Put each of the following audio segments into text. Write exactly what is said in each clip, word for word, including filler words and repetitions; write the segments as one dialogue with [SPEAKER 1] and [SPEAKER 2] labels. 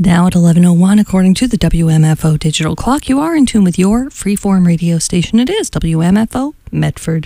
[SPEAKER 1] Now at eleven oh one, according to the W M F O digital clock, you are in tune with your freeform radio station. It is W M F O Medford.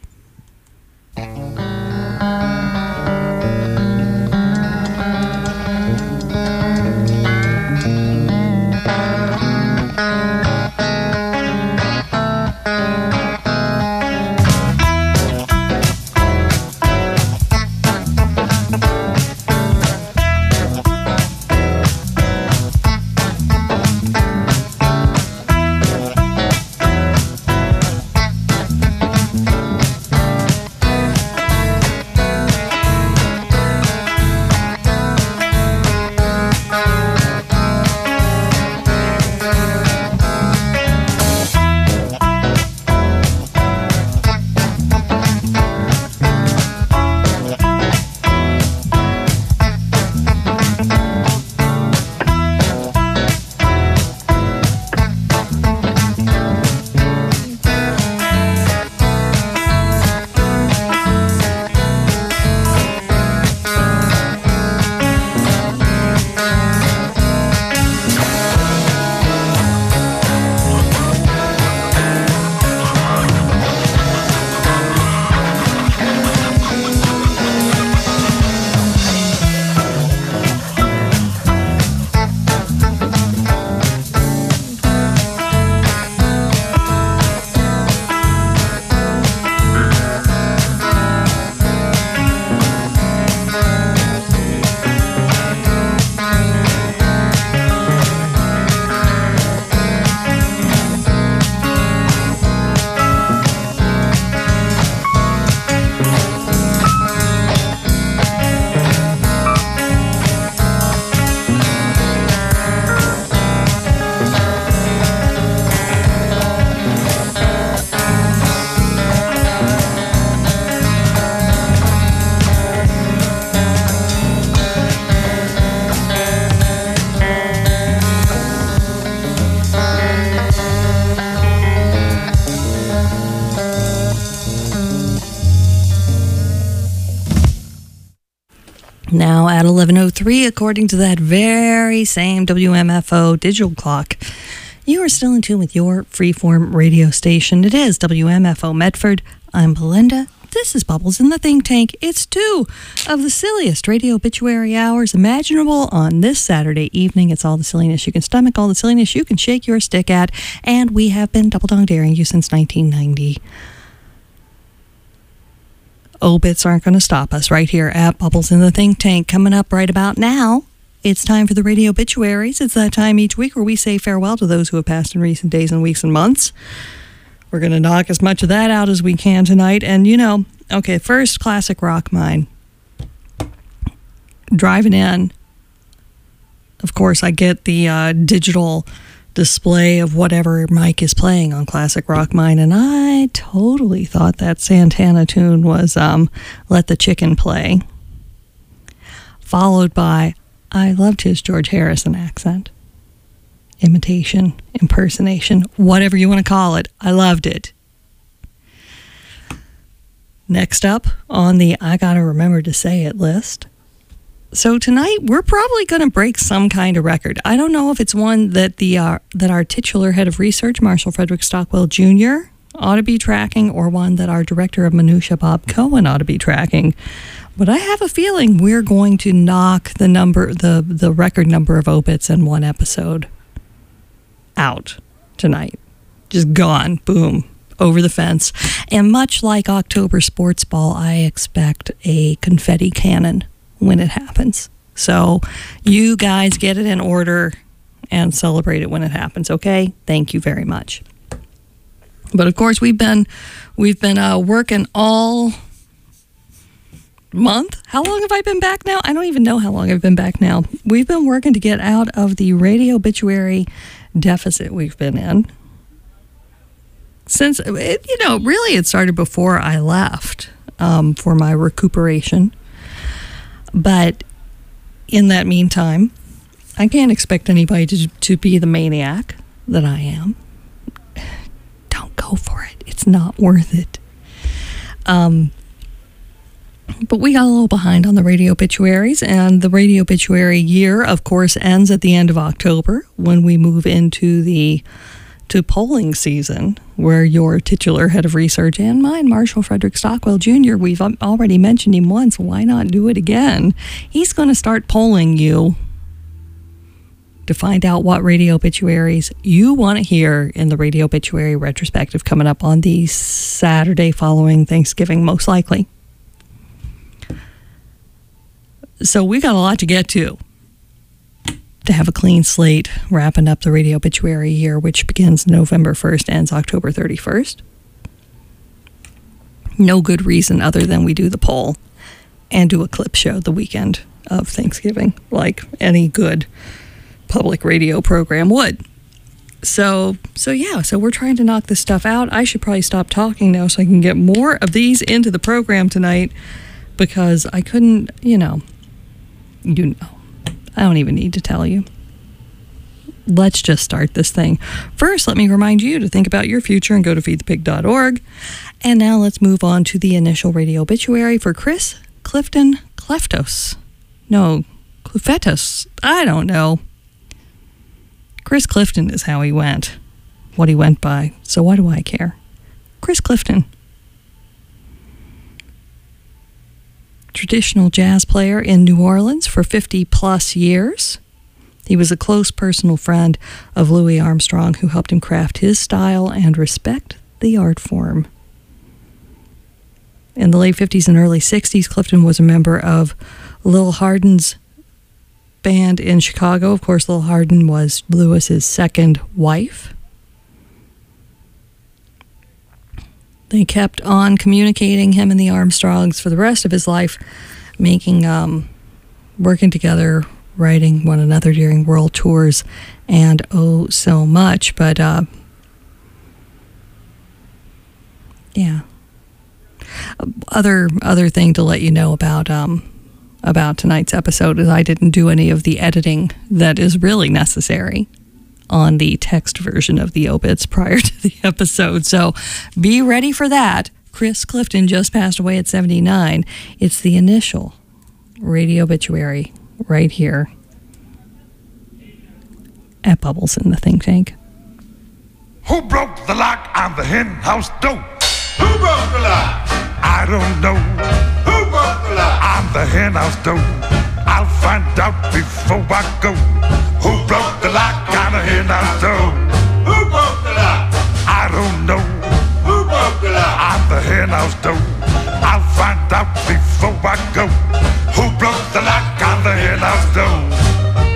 [SPEAKER 1] Now at eleven oh three, according to that very same W M F O digital clock, you are still in tune with your freeform radio station. It is W M F O Medford. I'm Belinda. This is Bubbles in the Think Tank. It's two of the silliest radio obituary hours imaginable on this Saturday evening. It's all the silliness you can stomach, all the silliness you can shake your stick at, and we have been double-dong daring you since nineteen ninety. Obits aren't going to stop us right here at Bubbles in the Think Tank. Coming up right about now, it's time for the radio obituaries. It's that time each week where we say farewell to those who have passed in recent days and weeks and months. We're going to knock as much of that out as we can tonight. And, you know, okay, first, classic rock mine. Driving in, of course, I get the uh, digital display of whatever Mike is playing on Classic Rock Mine, and I totally thought that Santana tune was um, Let the Chicken Play, followed by, I loved his George Harrison accent. Imitation, impersonation, whatever you want to call it. I loved it. Next up on the I Gotta Remember to Say It list. So tonight we're probably going to break some kind of record. I don't know if it's one that the uh, that our titular head of research, Marshall Frederick Stockwell Junior, ought to be tracking, or one that our director of minutia, Bob Cohen, ought to be tracking. But I have a feeling we're going to knock the number, the the record number of obits in one episode out tonight. Just gone, boom, over the fence. And much like October Sports Ball, I expect a confetti cannon when it happens. So you guys get it in order and celebrate it when it happens, okay? Thank you very much. But of course, we've been we've been uh, working all month. How long have I been back now? I don't even know how long I've been back now. We've been working to get out of the radio obituary deficit we've been in. Since, it, you know, really it started before I left um, for my recuperation. But in that meantime, I can't expect anybody to, to be the maniac that I am. Don't go for it. It's not worth it. Um, But we got a little behind on the radio obituaries, and the radio obituary year, of course, ends at the end of October when we move into the to polling season, where your titular head of research and mine, Marshall Frederick Stockwell Junior, we've already mentioned him once, why not do it again? He's going to start polling you to find out what radio obituaries you want to hear in the radio obituary retrospective coming up on the Saturday following Thanksgiving, most likely. So we got a lot to get to. To have a clean slate wrapping up the radio obituary year, which begins November first, ends October thirty-first. No good reason other than we do the poll and do a clip show the weekend of Thanksgiving, like any good public radio program would. So, so yeah, so we're trying to knock this stuff out. I should probably stop talking now so I can get more of these into the program tonight, because I couldn't, you know, you know. I don't even need to tell you. Let's just start this thing. First, let me remind you to think about your future and go to feed the pig dot org. And now let's move on to the initial radio obituary for Chris Clifton Cleftos. No, Clufetos. I don't know. Chris Clifton is how he went, what he went by. So why do I care? Chris Clifton. Traditional jazz player in New Orleans for fifty plus years. He was a close personal friend of Louis Armstrong, who helped him craft his style and respect the art form. In the late fifties and early sixties, Clifton was a member of Lil Hardin's band in Chicago. Of course, Lil Hardin was Louis's second wife. They kept on communicating, him and the Armstrongs, for the rest of his life, making, um, working together, writing one another during world tours, and oh, so much. But, uh, yeah. Other other thing to let you know about um, about tonight's episode is I didn't do any of the editing that is really necessary on the text version of the obits prior to the episode. So be ready for that. Chris Clifton just passed away at seventy-nine. It's the initial radio obituary right here at Bubbles in the Think Tank.
[SPEAKER 2] Who broke the lock on the hen house door? Who broke the lock? I don't know. Who broke the lock on the hen house door? I'll find out before I go. Who broke the lock on the hen house door? Who broke the lock? I don't know. Who broke the lock on the hen house door? I'll find out before I go. Who broke the lock on the hen house door?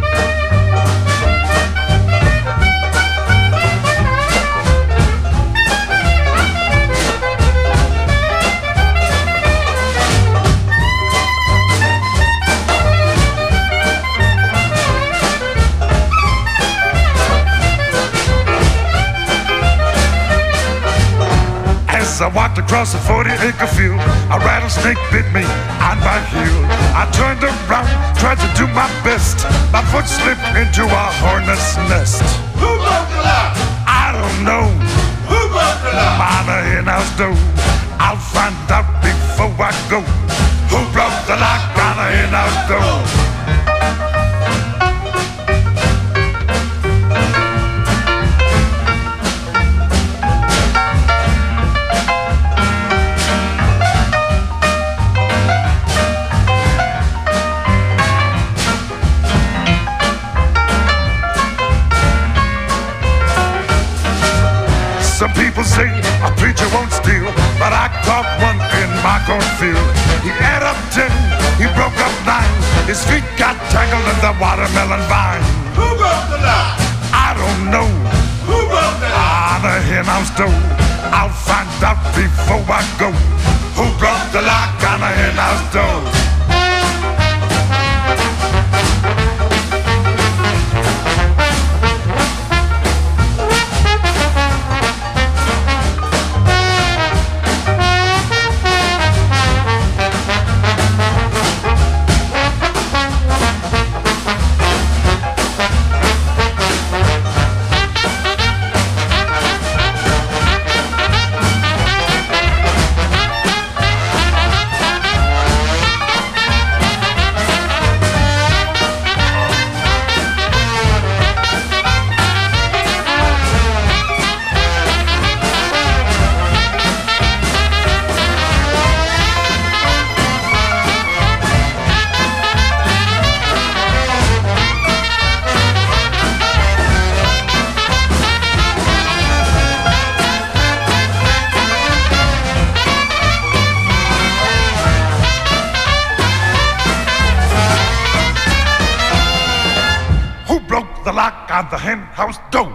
[SPEAKER 2] As I walked across a forty-acre field, a rattlesnake bit me on my heel. I turned around, tried to do my best. My foot slipped into a hornet's nest. Who broke the lock? I don't know. Who broke the lock on the hen house door? I'll find out before I go. Who broke the lock on the hen house door? Some people say a preacher won't steal, but I caught one in my cornfield. He ate up ten, he broke up nine. His feet got tangled in the watermelon vine. Who broke the lock? I don't know. Who broke the lock on the hen house door? I'll find out before I go. Who broke the lock on the hen house door? lock on the hen house door.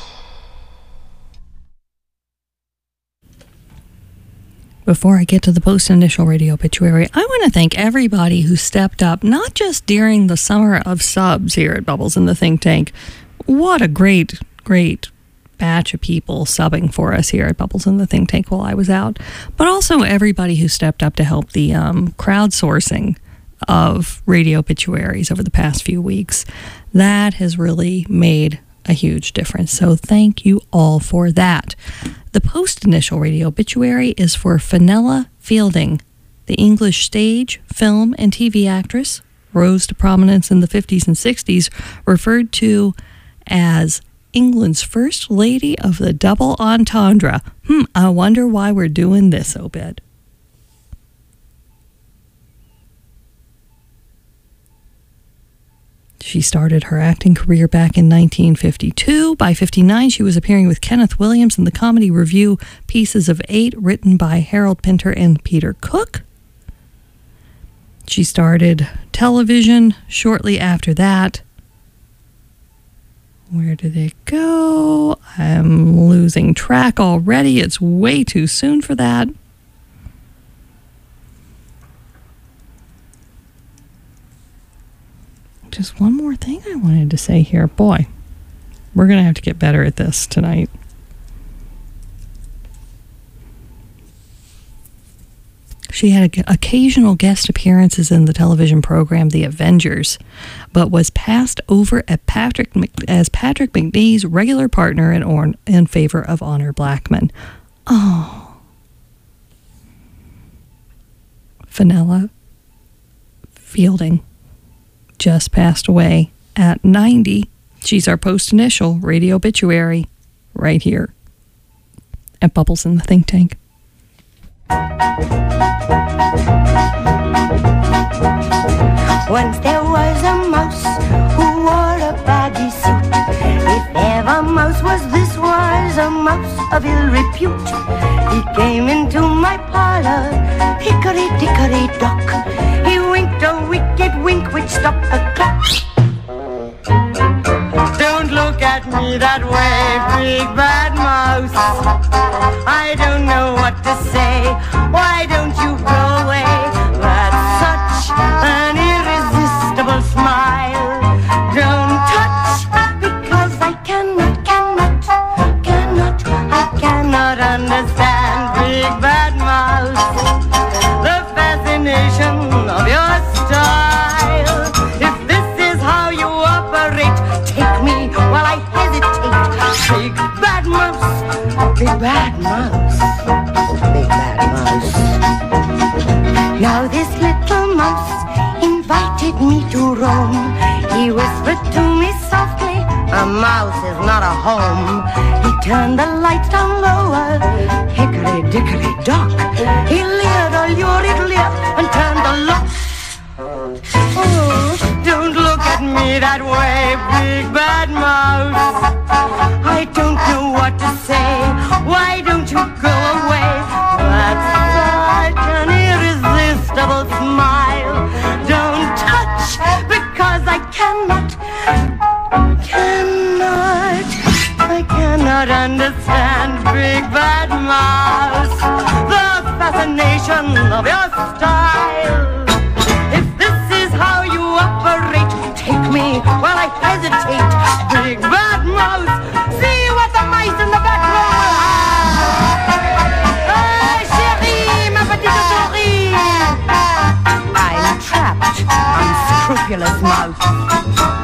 [SPEAKER 1] Before I get to the post-initial radio obituary, I want to thank everybody who stepped up, not just during the summer of subs here at Bubbles in the Think Tank. What a great, great batch of people subbing for us here at Bubbles in the Think Tank while I was out, but also everybody who stepped up to help the um, crowdsourcing of radio obituaries over the past few weeks. That has really made a huge difference. So thank you all for that. The post-initial radio obituary is for Fenella Fielding, the English stage, film, and T V actress, rose to prominence in the fifties and sixties, referred to as England's first lady of the double entendre. Hmm, I wonder why we're doing this obit. She started her acting career back in nineteen fifty-two. By fifty-nine, she was appearing with Kenneth Williams in the comedy review Pieces of Eight, written by Harold Pinter and Peter Cook. She started television shortly after that. Where did it go? I'm losing track already. It's way too soon for that. Just one more thing I wanted to say here. Boy, we're going to have to get better at this tonight. She had occasional guest appearances in the television program The Avengers, but was passed over at Patrick as Patrick Macnee's regular partner in, or, in favor of Honor Blackman. Oh. Fenella Fielding just passed away at ninety. She's our post-initial radio obituary right here at Bubbles in the Think Tank.
[SPEAKER 3] Once there was a mouse who wore a baggy suit. If ever mouse was, this was a mouse of ill repute. He came into my parlor, hickory-dickory-dock. He winked a wicked wink which stopped the clock. Don't look at me that way, big bad mouse. I don't know what to say. Why don't you go away? That's such an irresistible smile. Don't touch, because I cannot, cannot, cannot, I cannot understand, big bad mouse, the fascination of your style. If this is how you operate, take me while I hesitate. Big bad mouse, big bad mouse, big bad mouse. Now this little mouse invited me to roam. He whispered to me softly, a mouse is not a home. He turned the lights down lower, hickory-dickory-dock. He leered a lurid leer and turned the lock. Oh, don't look at me that way, big bad mouse. I don't know what to say. Why don't you go away? That's such an irresistible smile. Don't touch, because I cannot, cannot, I cannot understand, big bad mouse, the fascination of your style. If this is how you operate, take me while I hesitate, big bad mouse. See what the mice in the back row will have. Ah, chérie, ma petite souris. I'm trapped, unscrupulous mouse.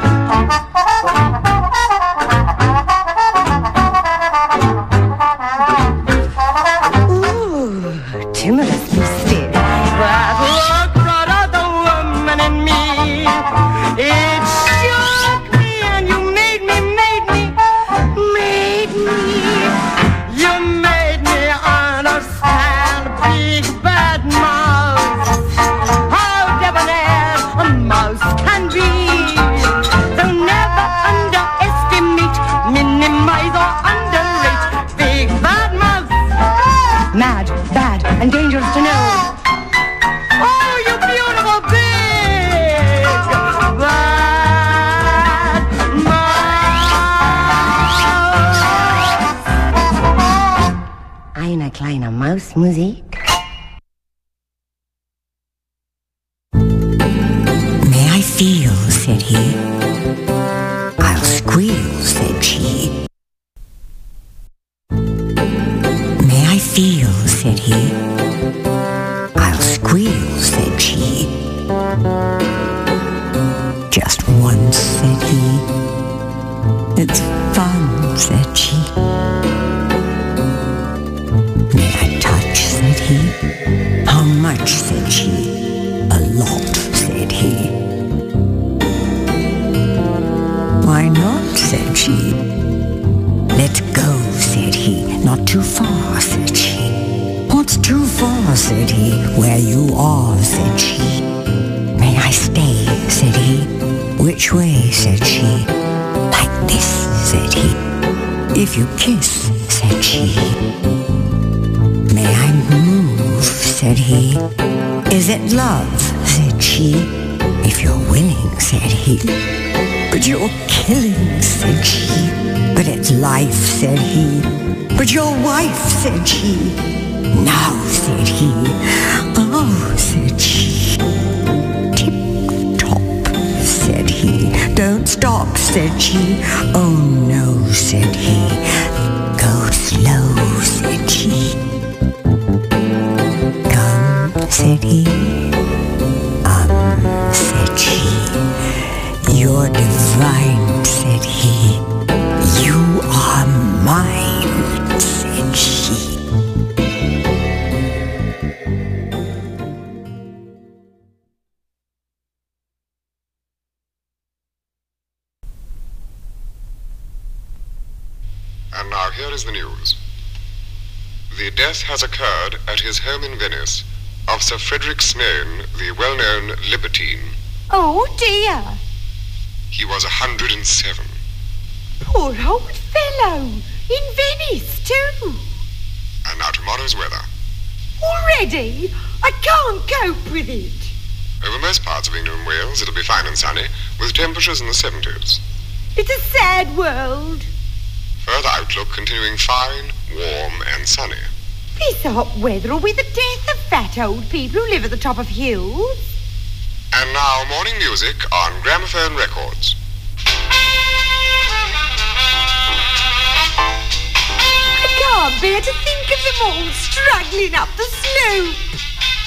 [SPEAKER 3] Ooh, timorous mystic. That look brought out the woman in me. It shook me and you made me, made me, made me. You made me understand, big bad mouse, how debonair a mouse can be. So never underestimate, minimize or underrate, big bad mouse. Mad, bad, and dangerous to know. Oh, you beautiful big bad mouse. kleiner Mausmusik.
[SPEAKER 4] May I feel, said he. I'll squeal, said she. May I feel, said he. I'll squeal, said she. Just once, said he. It's fun, said she. May I touch, said he. How much, said she. A lot, said he. Why not, said she. Let's go, said he. Not too far, said she. What's too far, said he. Where you are, said she. May I stay, said he. Which way, said she. Like this, said he. If you kiss, said she. May I move, said he. Is it love, said she. If you're willing, said he. But you're killing, said she. But it's life, said he. But your wife, said she. Now, said he. Oh, said she. Tip-top, said he. Don't stop, said she. Oh, no, said he. Go slow, said she. Come, said he. Um, said she. You're divine, said he. You are mine, said she.
[SPEAKER 5] And now here is the news. The death has occurred at his home in Venice of Sir Frederick Smain, the well-known libertine.
[SPEAKER 6] Oh, dear.
[SPEAKER 5] He was a hundred and seven.
[SPEAKER 6] Poor old fellow. In Venice, too.
[SPEAKER 5] And now tomorrow's weather.
[SPEAKER 6] Already? I can't cope with it.
[SPEAKER 5] Over most parts of England and Wales, it'll be fine and sunny, with temperatures in the seventies.
[SPEAKER 6] It's a sad world.
[SPEAKER 5] Further outlook continuing fine, warm and sunny.
[SPEAKER 6] This hot weather will be the death of fat old people who live at the top of hills.
[SPEAKER 5] And now morning music on gramophone records.
[SPEAKER 6] I can't bear to think of them all struggling up the slope.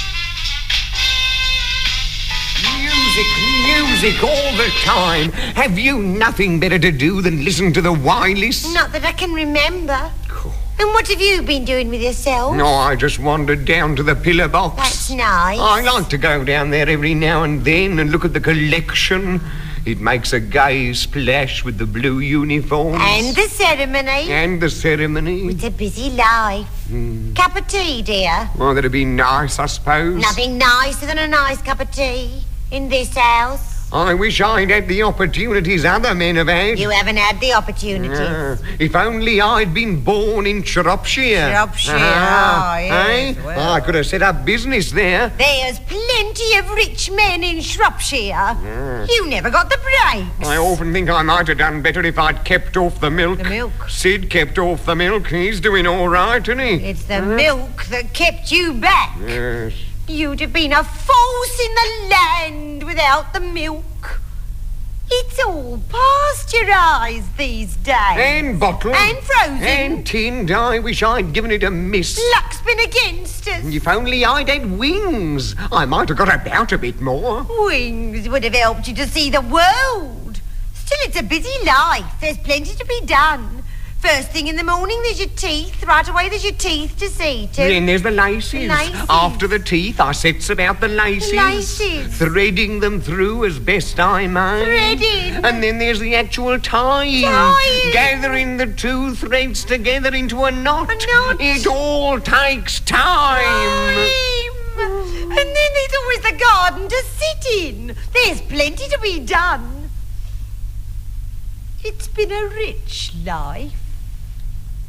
[SPEAKER 7] Music, music all the time. Have you nothing better to do than listen to the wireless?
[SPEAKER 6] Not that I can remember. And what have you been doing with yourself?
[SPEAKER 7] No, I just wandered down to the pillar box.
[SPEAKER 6] That's nice.
[SPEAKER 7] I like to go down there every now and then and look at the collection. It makes a gay splash with the blue uniforms.
[SPEAKER 6] And the ceremony.
[SPEAKER 7] And the ceremony.
[SPEAKER 6] It's a busy life.
[SPEAKER 7] Mm.
[SPEAKER 6] Cup of tea, dear.
[SPEAKER 7] Well, that'd be nice, I suppose.
[SPEAKER 6] Nothing nicer than a nice cup of tea in this house.
[SPEAKER 7] I wish I'd had the opportunities other men have had.
[SPEAKER 6] You haven't had the opportunities.
[SPEAKER 7] Uh, if only I'd been born in Shropshire.
[SPEAKER 6] Shropshire,
[SPEAKER 7] uh,
[SPEAKER 6] oh, yes,
[SPEAKER 7] eh?
[SPEAKER 6] well.
[SPEAKER 7] I could have set up business there.
[SPEAKER 6] There's plenty of rich men in Shropshire.
[SPEAKER 7] Yeah.
[SPEAKER 6] You never got the breaks.
[SPEAKER 7] I often think I might have done better if I'd kept off the milk.
[SPEAKER 6] The milk?
[SPEAKER 7] Sid kept off the milk. He's doing all right, isn't he?
[SPEAKER 6] It's the milk that kept you back.
[SPEAKER 7] Yes.
[SPEAKER 6] You'd have been a force in the land without the milk. It's all pasteurised these days.
[SPEAKER 7] And bottled.
[SPEAKER 6] And frozen.
[SPEAKER 7] And tinned. I wish I'd given it a miss.
[SPEAKER 6] Luck's been against us.
[SPEAKER 7] If only I'd had wings, I might have got about a bit more.
[SPEAKER 6] Wings would have helped you to see the world. Still, it's a busy life. There's plenty to be done. First thing in the morning, there's your teeth. Right away, there's your teeth to see to.
[SPEAKER 7] Then there's the laces.
[SPEAKER 6] The laces.
[SPEAKER 7] After the teeth, I sets about the laces.
[SPEAKER 6] The laces.
[SPEAKER 7] Threading them through as best I may.
[SPEAKER 6] Threading.
[SPEAKER 7] And then there's the actual tying.
[SPEAKER 6] Tying.
[SPEAKER 7] Gathering the two threads together into a knot.
[SPEAKER 6] A knot.
[SPEAKER 7] It all takes time.
[SPEAKER 6] Time. And then there's always the garden to sit in. There's plenty to be done. It's been a rich life.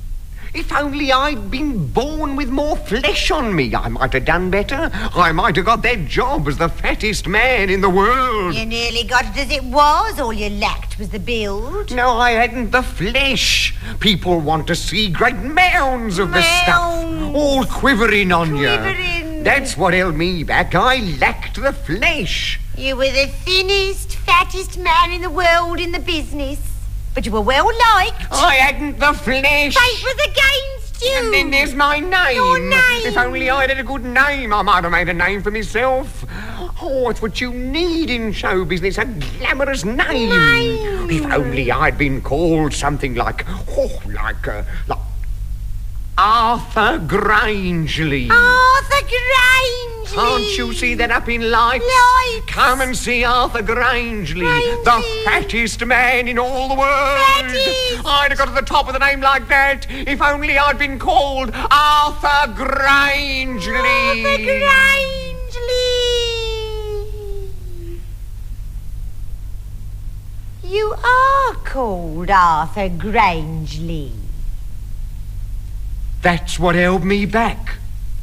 [SPEAKER 7] If only I'd been born with more flesh on me, I might have done better. I might have got that job as the fattest man in the world.
[SPEAKER 6] You nearly got it as it was. All you lacked was the build.
[SPEAKER 7] No, I hadn't the flesh. People want to see great mounds of the stuff, all quivering on
[SPEAKER 6] Quivering.
[SPEAKER 7] you. That's what held me back. I lacked the flesh.
[SPEAKER 6] You were the thinnest, fattest man in the world in the business. But you were well liked.
[SPEAKER 7] I hadn't the flesh.
[SPEAKER 6] Fate was against you.
[SPEAKER 7] And then there's my name.
[SPEAKER 6] Your name.
[SPEAKER 7] If only I'd had a good name, I might have made a name for myself. Oh, it's what you need in show business, a glamorous name.
[SPEAKER 6] Name.
[SPEAKER 7] If only I'd been called something like, oh, like, uh, like Arthur Grangeley.
[SPEAKER 6] Arthur Grangeley.
[SPEAKER 7] Can't you see that up in lights?
[SPEAKER 6] Lights.
[SPEAKER 7] Come and see Arthur Grangeley,
[SPEAKER 6] Grangeley.
[SPEAKER 7] the fattest man in all the world.
[SPEAKER 6] Fattest.
[SPEAKER 7] I'd have got to the top of the name like that if only I'd been called Arthur Grangeley.
[SPEAKER 6] Arthur Grangeley. You are called Arthur Grangeley.
[SPEAKER 7] That's what held me back.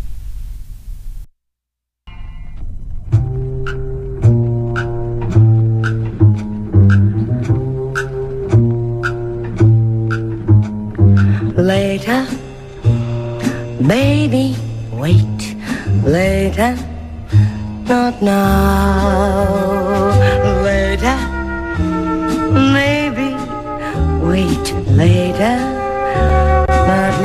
[SPEAKER 4] Later, baby, wait. Later, not now. Later, maybe, wait. Later, not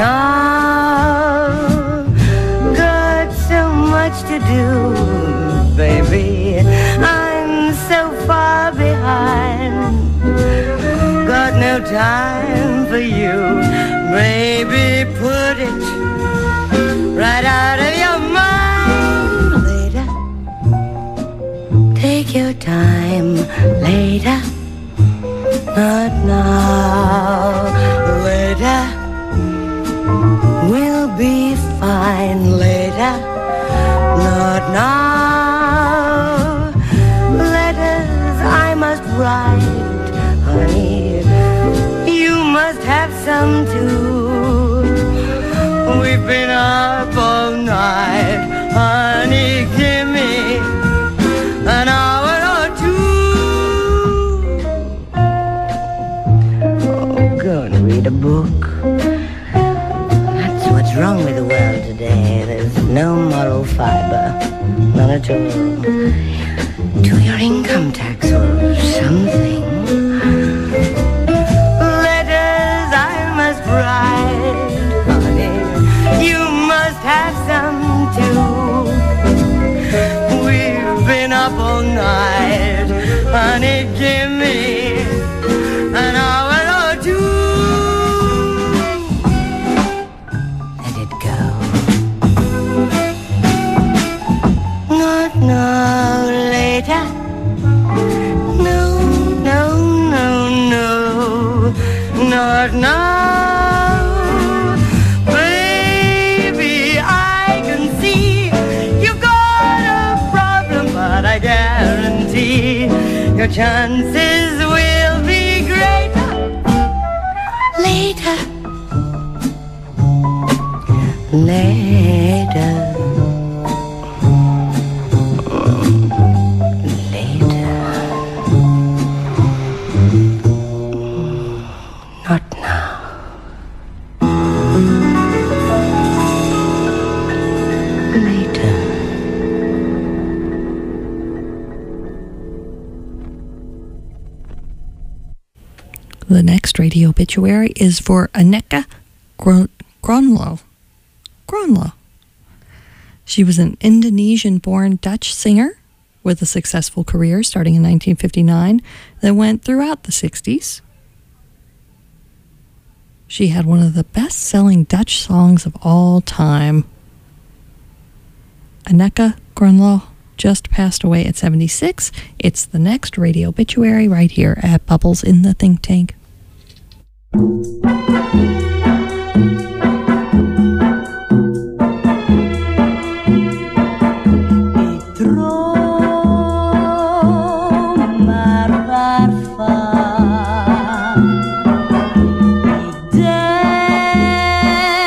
[SPEAKER 4] now. Got so much to do, baby. I'm so far behind. Got no time for you. Baby, put it right out of your mind. Later, take your time. Later, not now. Later, we'll be fine. Later, not now. Letters I must write, honey. You must have some too. We've been up all night, honey. Give me an hour or two. Oh, go and read a book. That's what's wrong with the world today. There's no moral fiber, none at all. Do your income tax or something. Right, honey, you must have some too. We've been up all night, honey, give me an hour or two. Let it go. Not now, later. No, no, no, no, not now. Your chances will be greater later. Later. Later. Not now. Later.
[SPEAKER 1] The next radio obituary is for Anneke Gronlo. Gronlo. She was an Indonesian-born Dutch singer with a successful career starting in nineteen fifty-nine that went throughout the sixties. She had one of the best-selling Dutch songs of all time. Anneke Gronlo just passed away at seventy-six. It's the next radio obituary right here at Bubbles in the Think Tank.
[SPEAKER 4] Ik denk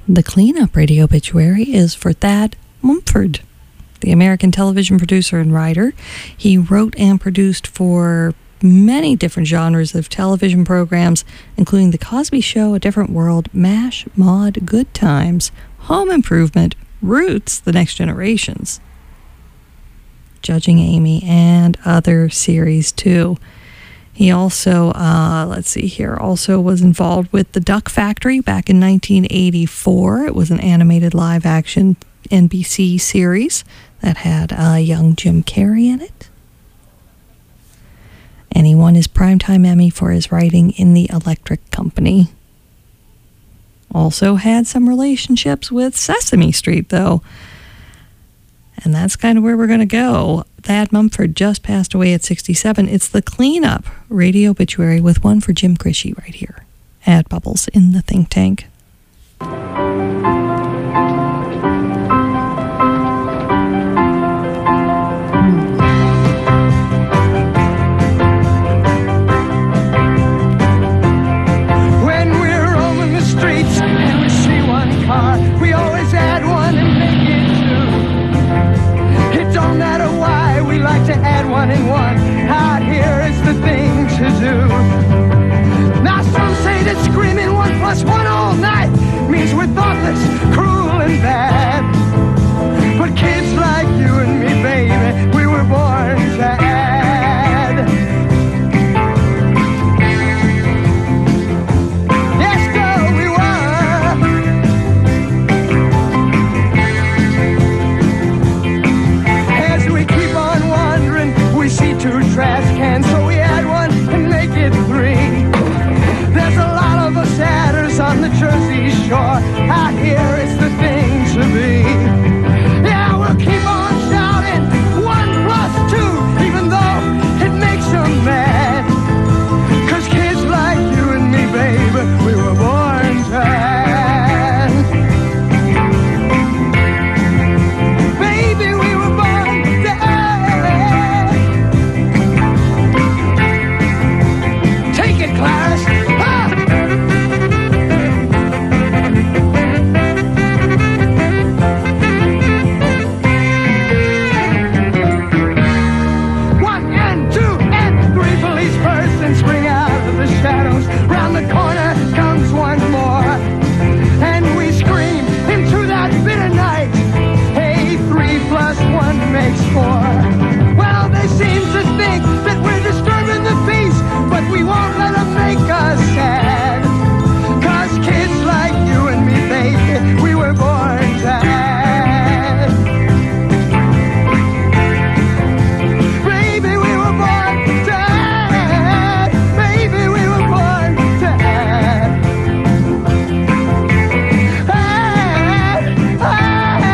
[SPEAKER 1] The cleanup radio obituary is for Thad Mumford, the American television producer and writer. He wrote and produced for many different genres of television programs, including The Cosby Show, A Different World, MASH, Maude, Good Times, Home Improvement, Roots, The Next Generations, Judging Amy, and other series too. He also, uh, let's see here, also was involved with The Duck Factory back in nineteen eighty-four. It was an animated live-action N B C series that had uh, young Jim Carrey in it. And he won his Primetime Emmy for his writing in The Electric Company. Also had some relationships with Sesame Street, though. And that's kind of where we're going to go. Thad Mumford just passed away at sixty-seven. It's the cleanup radio obituary with one for Jim Grishy right here at Bubbles in the Think Tank.
[SPEAKER 8] When we're roaming the streets and we see one car, we always add one and make it two. It don't matter why, we like to add one and one. Out here is the thing to do. Now some say that screaming one plus one all night means we're thoughtless, cruel and bad. But kids like you and me, baby, we were born to add. Yes, girl, we were. As we keep on wandering, we see two trash cans, so we add one and make it three. There's a lot of us adders on the Jersey shore. Out here it's the thing to be. Yeah, we'll keep on shouting one plus two, even though it makes them mad. Cause kids like you and me, baby, we were born to add. Baby, we were born to add. Take it, Clarence. Ah! One and two and three police persons spring out of the shadows. Round the corner comes one more, and we scream into that bitter night. Hey, three plus one makes four. Well, they seem to think that we're disturbing the peace, but we won't let them make us sad. Cause kids like you and me, baby, we were born to add. Baby, we were born to add. Baby, we were born to add. Add, add,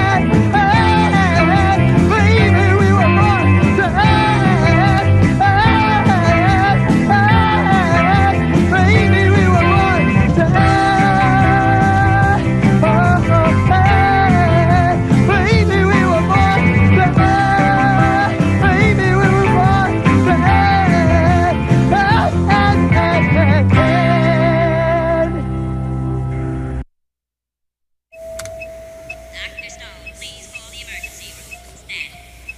[SPEAKER 8] add. Baby, we were born to add. Add, add. Baby, we were born to add. Oh, add. Baby, we were born to add. Baby, we were born to add. Add, add, add, add, add.
[SPEAKER 9] Doctor Stone, please call the emergency room. Stand.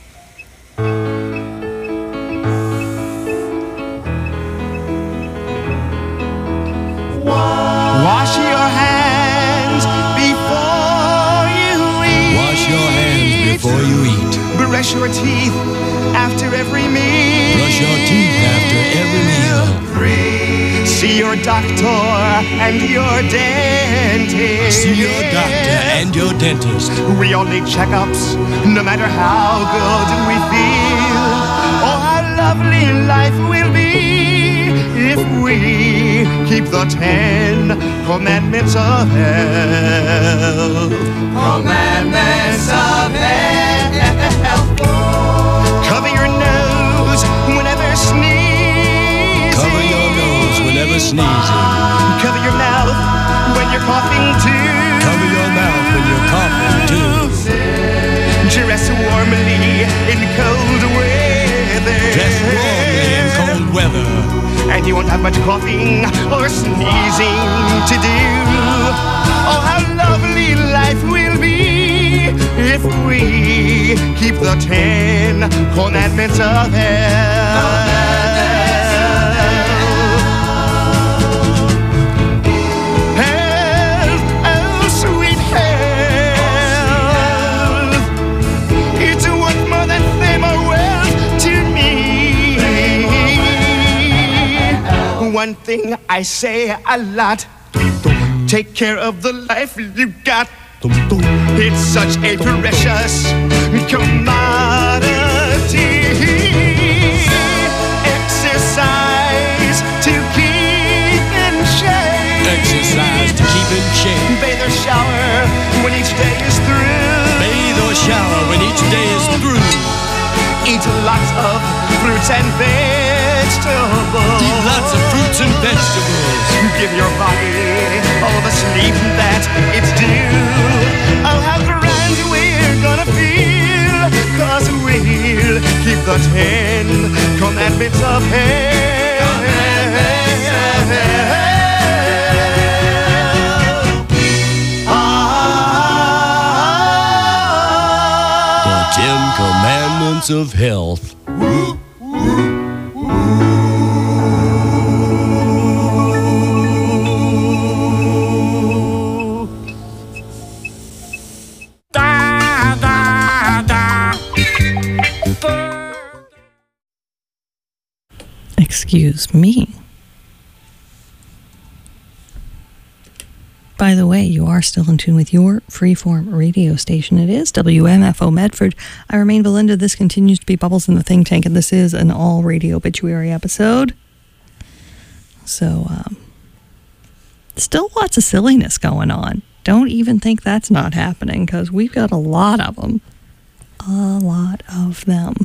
[SPEAKER 8] Wash your hands before you eat.
[SPEAKER 10] Wash your hands before you eat.
[SPEAKER 8] Brush your teeth after every meal.
[SPEAKER 10] Brush your teeth after every meal.
[SPEAKER 8] See your doctor and your dentist.
[SPEAKER 10] See your doctor and your dentist.
[SPEAKER 8] We all need checkups, no matter how good we feel. Oh, how lovely life will be if we keep the ten commandments of health. Commandments of health. Cover your nose whenever sneezing.
[SPEAKER 10] Cover your nose whenever sneezing.
[SPEAKER 8] Cover your mouth when you're coughing too.
[SPEAKER 10] Cover your mouth when you're coughing too.
[SPEAKER 8] Dress warmly in cold weather.
[SPEAKER 10] Dress warmly in cold weather.
[SPEAKER 8] And you won't have much coughing or sneezing to do. Oh, how if we keep the Ten Commandments of hell. Health, oh sweet health, it's worth more than fame or wealth to me. One thing I say a lot: take care of the life you got. It's such a precious commodity. Exercise to keep in shape.
[SPEAKER 10] Exercise to keep in shape.
[SPEAKER 8] Bathe or shower when each day is through.
[SPEAKER 10] Bathe or shower when each day is through.
[SPEAKER 8] Eat lots of fruits and vegetables.
[SPEAKER 10] Eat lots of fruits and vegetables.
[SPEAKER 8] Give your body all the sleep that it's due. Oh, how grand we're gonna feel, 'cause we'll keep the Ten Commandments of hell.
[SPEAKER 10] The Ten Commandments of Health.
[SPEAKER 8] Woo, woo.
[SPEAKER 1] Excuse me. By the way, you are still in tune with your freeform radio station. It is W M F O Medford. I remain Belinda. This continues to be Bubbles in the Think Tank, and this is an all-radio obituary episode. So, um, still lots of silliness going on. Don't even think that's not happening, because we've got a lot of them. A lot of them.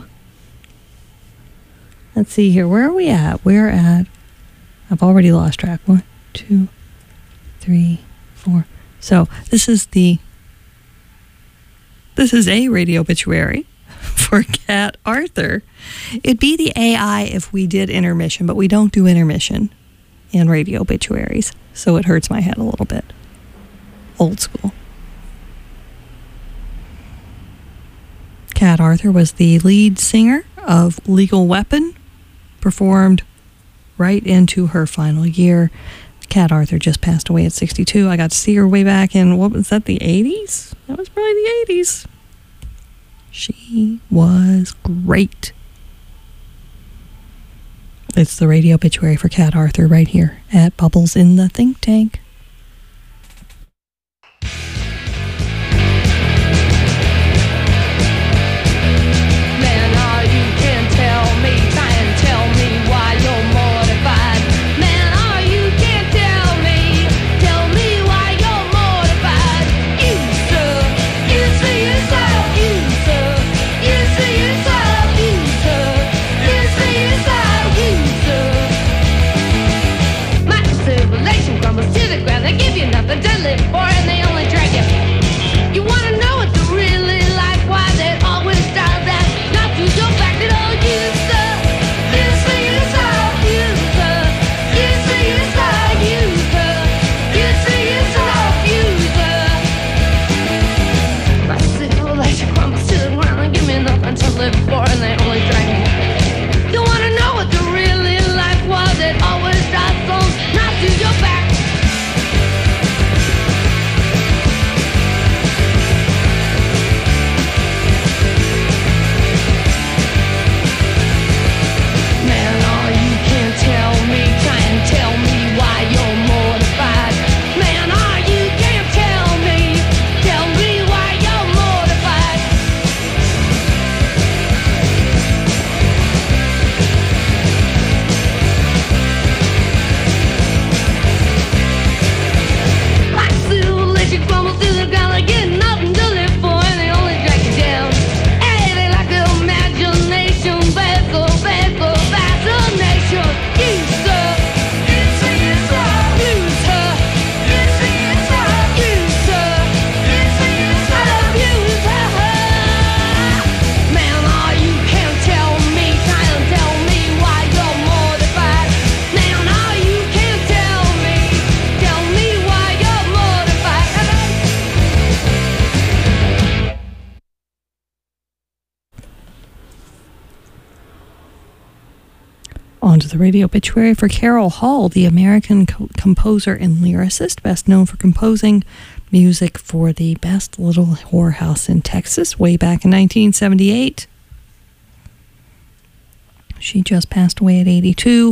[SPEAKER 1] Let's see here. Where are we at? We're at... I've already lost track. One, two, three, four. So, this is the... This is a radio obituary for Cat Arthur. It'd be the A I if we did intermission, but we don't do intermission in radio obituaries. So it hurts my head a little bit. Old school. Cat Arthur was the lead singer of Lethal Weapon, performed right into her final year. Cat Arthur just passed away at sixty-two. I got to see her way back in, what was that, the eighties? That was probably the eighties. She was great. It's the radio obituary for Cat Arthur right here at Bubbles in the Think Tank.
[SPEAKER 11] Civilization crumbles to the ground.
[SPEAKER 1] On to the radio obituary for Carol Hall, the American co- composer and lyricist, best known for composing music for the Best Little Whorehouse in Texas way back in nineteen seventy-eight. She just passed away at eighty-two.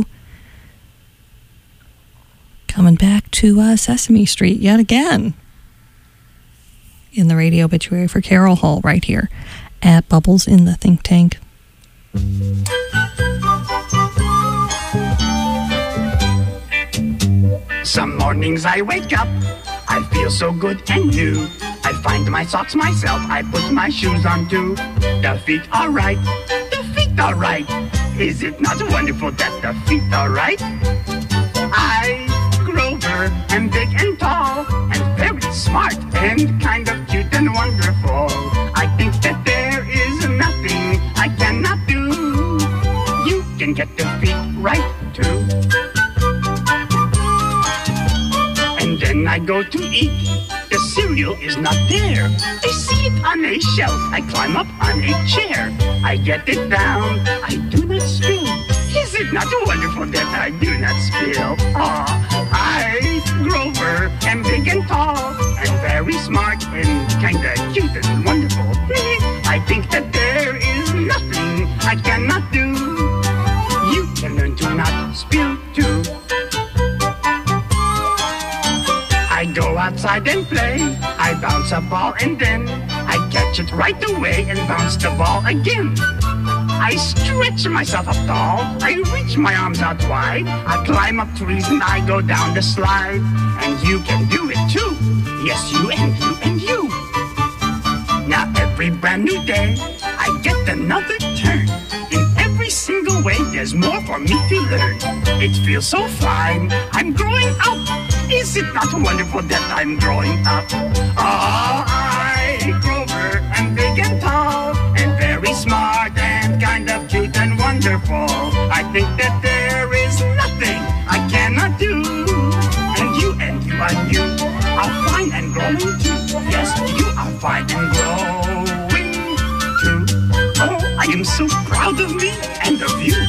[SPEAKER 1] Coming back to uh, Sesame Street yet again in the radio obituary for Carol Hall right here at Bubbles in the Think Tank.
[SPEAKER 11] Some mornings I wake up, I feel so good and new. I find my socks myself, I put my shoes on too. The feet are right, the feet are right. Is it not wonderful that the feet are right? I, Grover, am big and tall, and very smart, and kind of cute and wonderful. I think that there is nothing I cannot do. You can get the feet right too. And then I go to eat. The cereal is not there. I see it on a shelf. I climb up on a chair. I get it down. I do not spill. Is it not wonderful that I do not spill? Aw, I, Grover, am big and tall, and very smart, and kinda cute and wonderful. I think that there is nothing I cannot do. You can learn to not spill too. I go outside and play, I bounce a ball and then I catch it right away and bounce the ball again. I stretch myself up tall, I reach my arms out wide, I climb up trees and I go down the slide. And you can do it too, yes you and you and you. Now every brand new day, I get another turn. In every single way, there's more for me to learn. It feels so fine, I'm growing up. Is it not wonderful that I'm growing up? Oh, I, Grover, am big and tall, and very smart, and kind of cute and wonderful. I think that there is nothing I cannot do. And you and you and you are fine and growing too. Yes, you are fine and growing too. Oh, I am so proud of me and of you.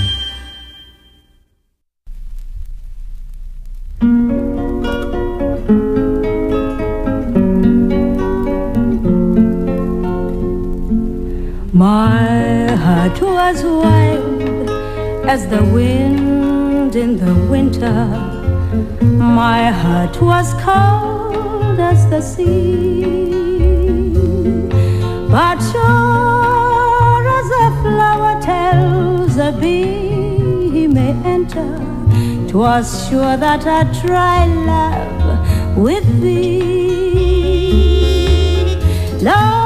[SPEAKER 12] My heart was wild as the wind in the winter. My heart was cold as the sea. But sure as a flower tells a bee he may enter, 'twas sure that I'd try love with thee. Love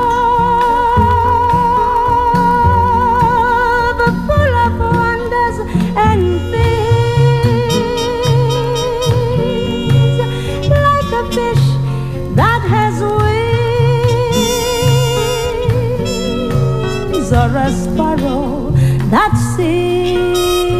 [SPEAKER 12] or a sparrow that sings.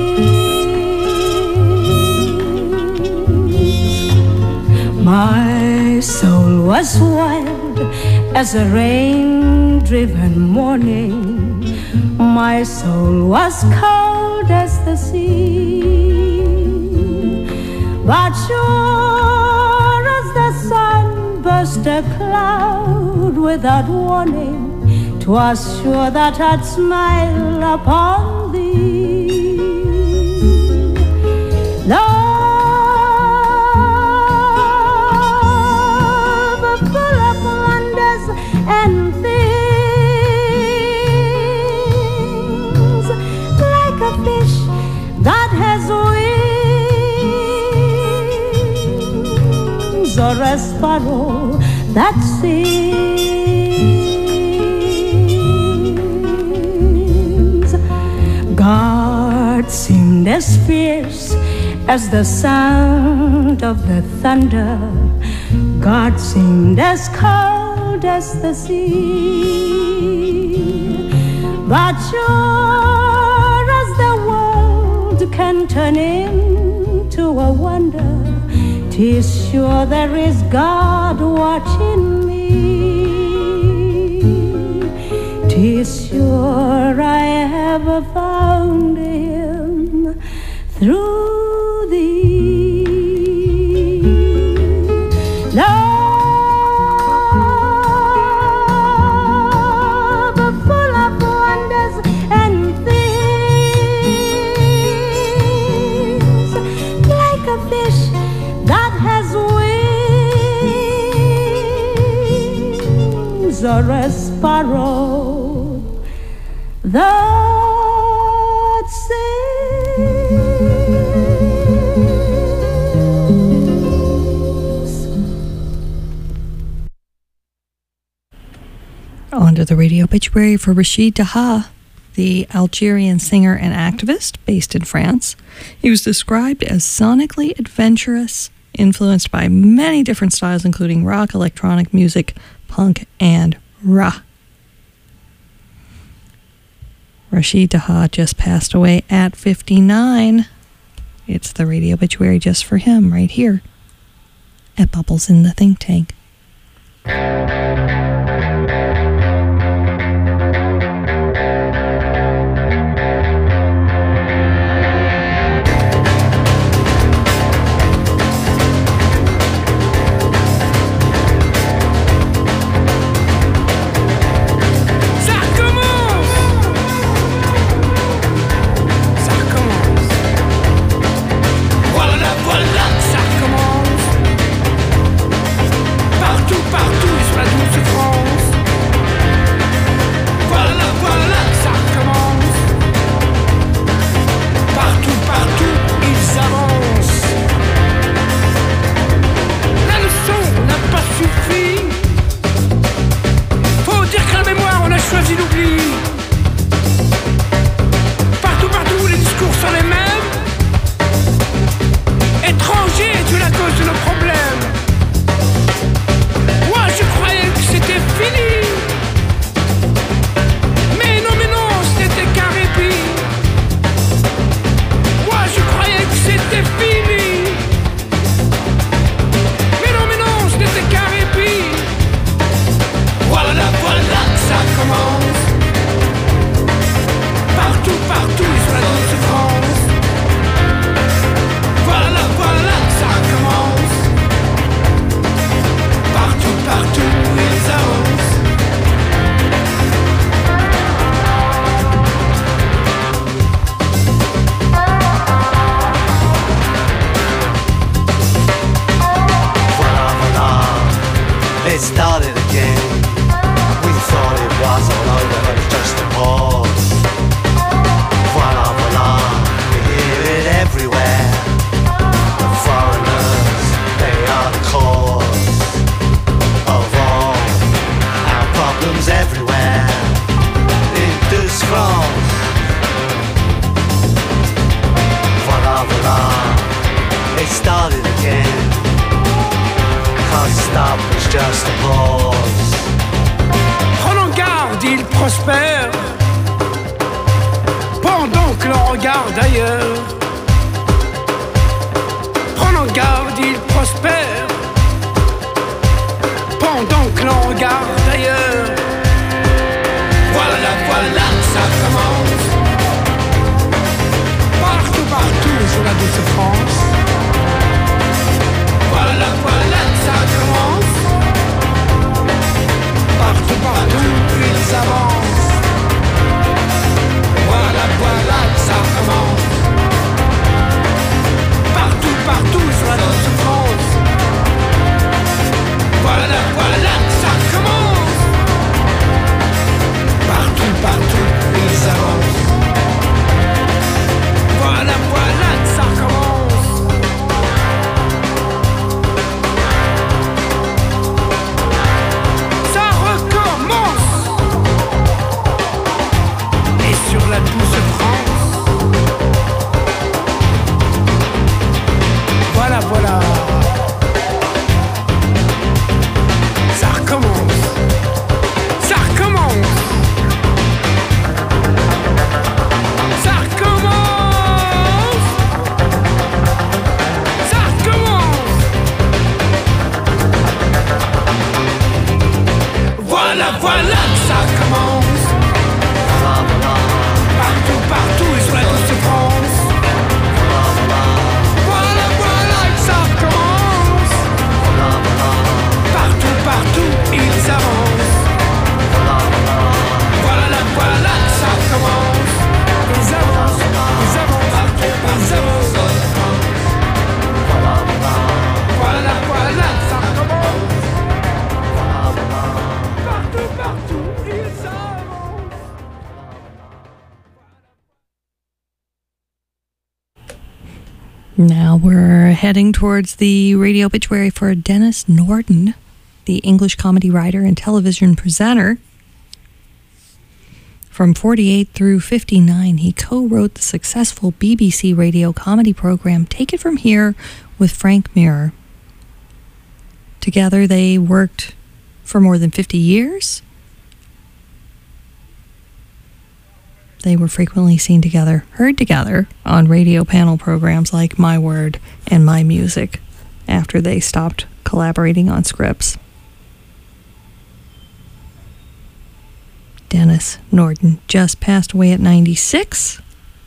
[SPEAKER 12] My soul was wild as a rain-driven morning. My soul was cold as the sea. But sure as the sun burst a cloud without warning, 'twas sure that I'd smile upon thee. Love, full of wonders and things, like a fish that has wings, or a sparrow that sings. God seemed as fierce as the sound of the thunder. God seemed as cold as the sea. But sure as the world can turn into a wonder, 'tis sure there is God watching me. 'Tis sure I have found him through thee. Love full of wonders and things, like a fish that has wings, or a sparrow that sings.
[SPEAKER 1] On to the radio obituary for Rachid Taha, the Algerian singer and activist based in France. He was described as sonically adventurous, influenced by many different styles, including rock, electronic music, punk, and rap. Rachid Taha just passed away at fifty-nine. It's the radio obituary just for him right here at Bubbles in the Think Tank. Now we're heading towards the radio obituary for Denis Norden, the English comedy writer and television presenter. From forty-eight through fifty-nine, he co-wrote the successful B B C radio comedy program Take It From Here with Frank Mirror. Together they worked for more than fifty years. They were frequently seen together, heard together on radio panel programs like My Word and My Music after they stopped collaborating on scripts. Denis Norden just passed away at ninety-six.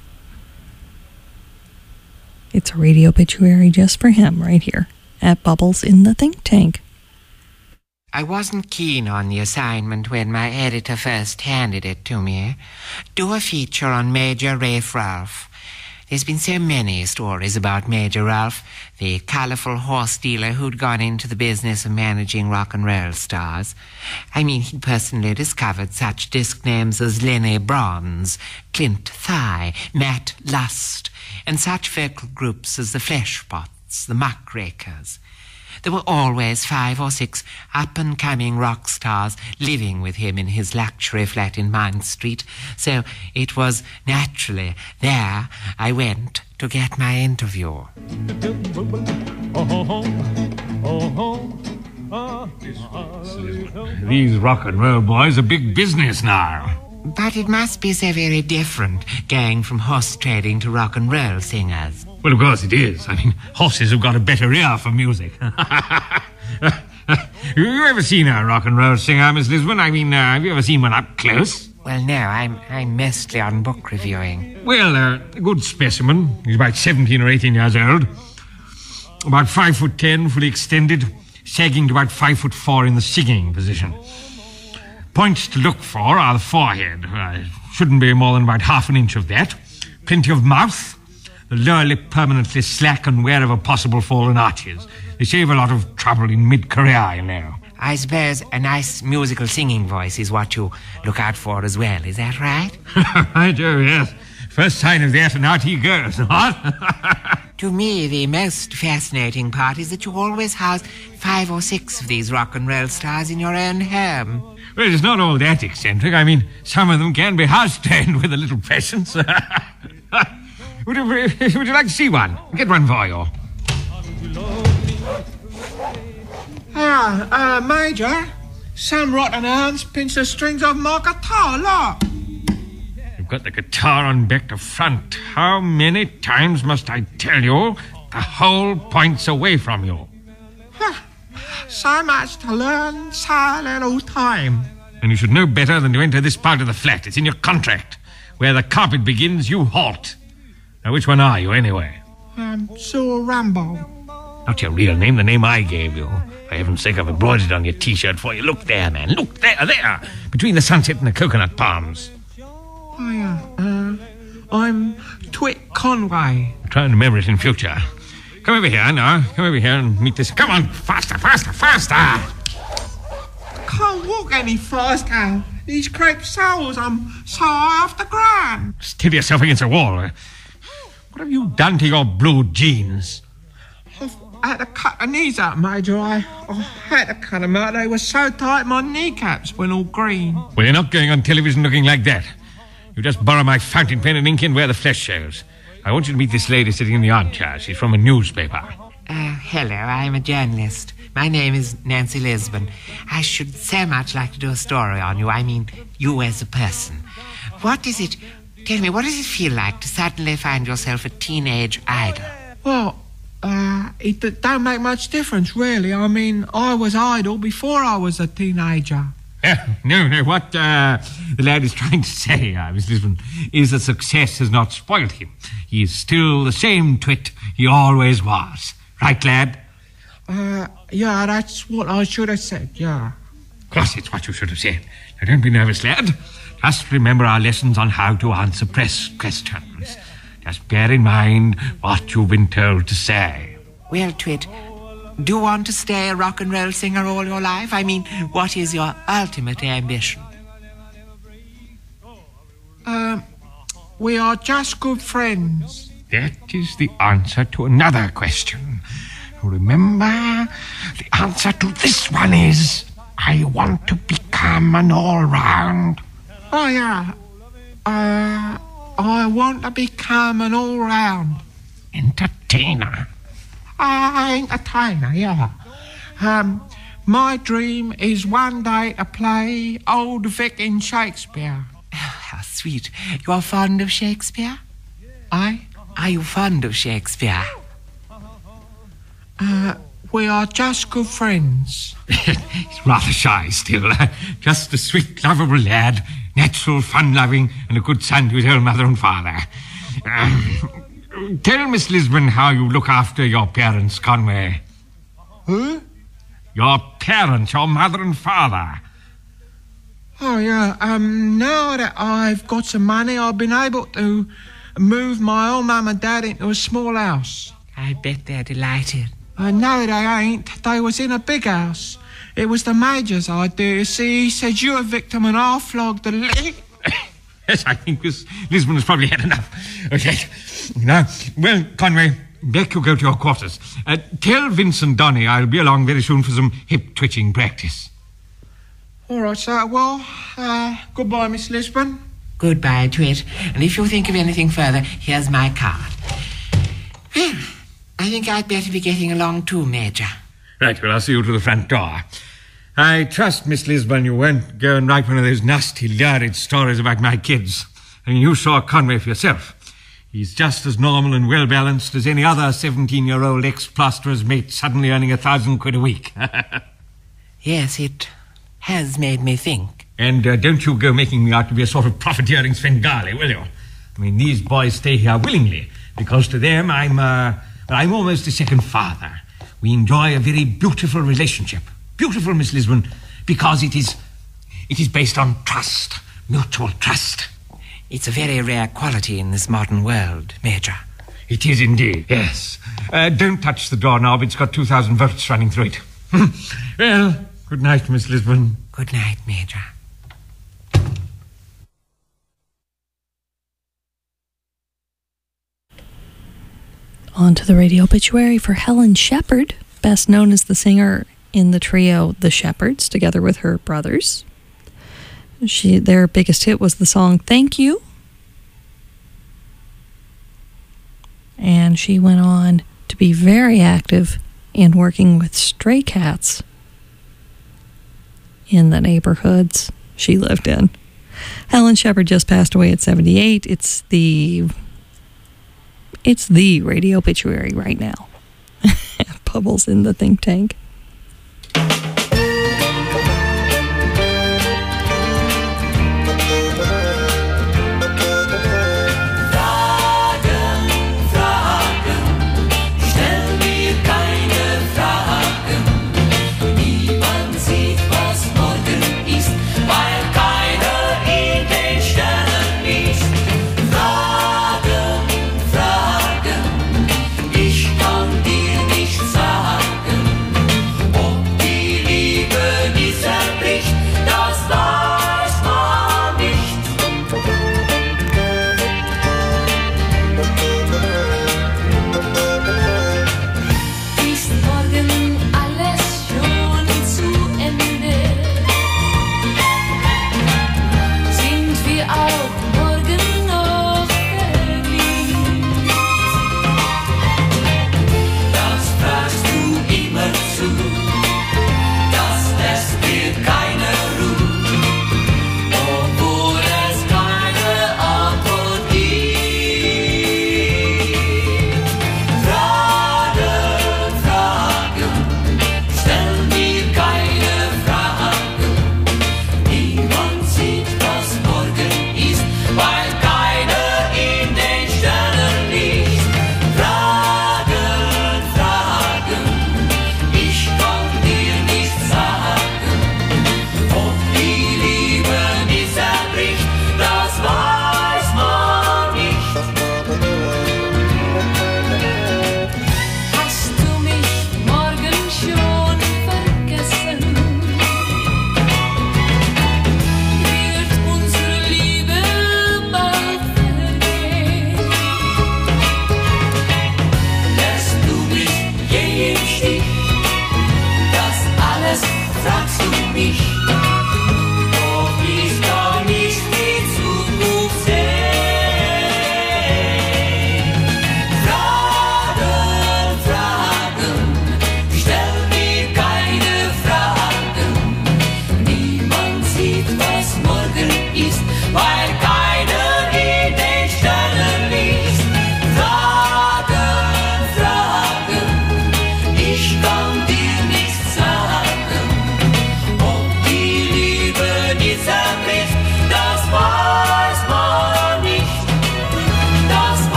[SPEAKER 1] It's a radio obituary just for him right here at Bubbles in the Think Tank.
[SPEAKER 13] I wasn't keen on the assignment when my editor first handed it to me. Do a feature on Major Rafe Ralph. There's been so many stories about Major Ralph, the colourful horse dealer who'd gone into the business of managing rock and roll stars. I mean, he'd personally discovered such disc names as Lenny Bronze, Clint Thigh, Matt Lust, and such vocal groups as the Fleshpots, the Muckrakers. There were always five or six up-and-coming rock stars living with him in his luxury flat in Mine Street, so it was naturally there I went to get my interview.
[SPEAKER 14] These rock and roll boys are big business now.
[SPEAKER 13] But it must be so very different going from horse trading to rock and roll singers.
[SPEAKER 14] Well, of course it is. I mean, horses have got a better ear for music. Have you ever seen a rock and roll singer, Miss Lisbon? I mean, uh, have you ever seen one up close?
[SPEAKER 13] Well, no, I'm I'm mostly on book reviewing.
[SPEAKER 14] Well, uh, a good specimen. He's about seventeen or eighteen years old. About five foot ten, fully extended, sagging to about five foot four in the singing position. Points to look for are the forehead. Uh, shouldn't be more than about half an inch of that. Plenty of mouth. The lower lip permanently slack and wherever possible fallen arches. They save a lot of trouble in mid-career, you know.
[SPEAKER 13] I suppose a nice musical singing voice is what you look out for as well, is that right?
[SPEAKER 14] Right, oh yes. First sign of that and out he goes, what?
[SPEAKER 13] To me, the most fascinating part is that you always house five or six of these rock and roll stars in your own home.
[SPEAKER 14] Well, it's not all that eccentric. I mean, some of them can be house-trained with a little patience. Would you, would you like to see one? Get one for you.
[SPEAKER 15] Ah, uh, Major, some rotten hands pinch the strings of my guitar, look.
[SPEAKER 14] You've got the guitar on back to front. How many times must I tell you the whole point's away from you?
[SPEAKER 15] So much to learn, so little time.
[SPEAKER 14] And you should know better than to enter this part of the flat. It's in your contract. Where the carpet begins, you halt. Now, which one are you, anyway?
[SPEAKER 15] I'm Sue Rambo.
[SPEAKER 14] Not your real name, the name I gave you. For heaven's sake, I've embroidered on your T-shirt for you. Look there, man. Look there, there. Between the sunset and the coconut palms.
[SPEAKER 15] Oh, yeah. Uh, I'm Twit Conway.
[SPEAKER 14] Try and remember it in future. Come over here now. Come over here and meet this. Come on, faster, faster, faster.
[SPEAKER 15] Can't walk any faster. These crepe soles, I'm so high off the ground.
[SPEAKER 14] Steady yourself against the wall. What have you done to your blue jeans?
[SPEAKER 15] I've had to cut the knees out, Major. I, I had to cut them out. They were so tight my kneecaps went all green.
[SPEAKER 14] Well, you're not going on television looking like that. You just borrow my fountain pen and ink and wear the flesh shows. I want you to meet this lady sitting in the armchair. She's from a newspaper.
[SPEAKER 13] Uh, hello, I'm a journalist. My name is Nancy Lisbon. I should so much like to do a story on you. I mean, you as a person. What is it... Tell me, what does it feel like to suddenly find yourself a teenage idol?
[SPEAKER 15] Well, uh, it d- don't make much difference, really. I mean, I was idle before I was a teenager.
[SPEAKER 14] Uh, no, no, what uh, the lad is trying to say, uh, Miss Lisbon, is that success has not spoiled him. He is still the same twit he always was. Right, lad?
[SPEAKER 15] Uh, yeah, that's what I should have said, yeah.
[SPEAKER 14] Of course, it's what you should have said. Now, don't be nervous, lad. Just remember our lessons on how to answer press questions. Just bear in mind what you've been told to say.
[SPEAKER 13] Well, Twit, do you want to stay a rock and roll singer all your life? I mean, what is your ultimate ambition?
[SPEAKER 15] Um, we are just good friends.
[SPEAKER 14] That is the answer to another question. Remember, the answer to this one is, I want to become an all-round.
[SPEAKER 15] Oh, yeah. Uh, I want to become an all-round
[SPEAKER 14] entertainer.
[SPEAKER 15] Uh, entertainer, yeah. Um, my dream is one day to play Old Vic in Shakespeare.
[SPEAKER 13] How sweet. You are fond of Shakespeare?
[SPEAKER 15] I?
[SPEAKER 13] Are you fond of Shakespeare?
[SPEAKER 15] Uh, we are just good friends.
[SPEAKER 14] He's rather shy still. Just a sweet, lovable lad, natural, fun-loving, and a good son to his own mother and father. Um, tell Miss Lisbon how you look after your parents, Conway.
[SPEAKER 15] Who?
[SPEAKER 14] Your parents, your mother and father.
[SPEAKER 15] Oh, yeah. Um, now that I've got some money, I've been able to move my old mum and dad into a small house.
[SPEAKER 13] I bet they're delighted.
[SPEAKER 15] Uh, no, they ain't. They was in a big house. It was the Major's idea. You see, he said, you're a victim and I'll flog the... Li-.
[SPEAKER 14] Yes, I think Miss Lisbon has probably had enough. Okay. Now, well, Conway, back you go to your quarters. Uh, tell Vincent Donny I'll be along very soon for some hip-twitching practice.
[SPEAKER 15] All right, sir. Well, uh, goodbye, Miss Lisbon.
[SPEAKER 13] Goodbye, Twit. And if you think of anything further, here's my card. Well, I think I'd better be getting along too, Major.
[SPEAKER 14] Right, well, I'll see you to the front door. I trust, Miss Lisbon, you won't go and write one of those nasty, lurid stories about my kids. I mean, you saw Conway for yourself. He's just as normal and well-balanced as any other seventeen-year-old ex-plasterer's mate suddenly earning a thousand quid a week.
[SPEAKER 13] Yes, it has made me think.
[SPEAKER 14] And uh, don't you go making me out to be a sort of profiteering Svengali, will you? I mean, these boys stay here willingly, because to them I'm, uh, I'm almost a second father. We enjoy a very beautiful relationship. Beautiful, Miss Lisbon, because it is, it is based on trust, mutual trust.
[SPEAKER 13] It's a very rare quality in this modern world, Major.
[SPEAKER 14] It is indeed, yes. Uh, don't touch the doorknob, it's got two thousand volts running through it. Well, good night, Miss Lisbon.
[SPEAKER 13] Good night, Major.
[SPEAKER 1] On to the radio obituary for Helen Shepard, best known as the singer in the trio The Shepherds, together with her brothers. She, their biggest hit was the song Thank You. And she went on to be very active in working with stray cats in the neighborhoods she lived in. Helen Shepard just passed away at seventy-eight. It's the it's the radio obituary right now. Bubbles in the think tank.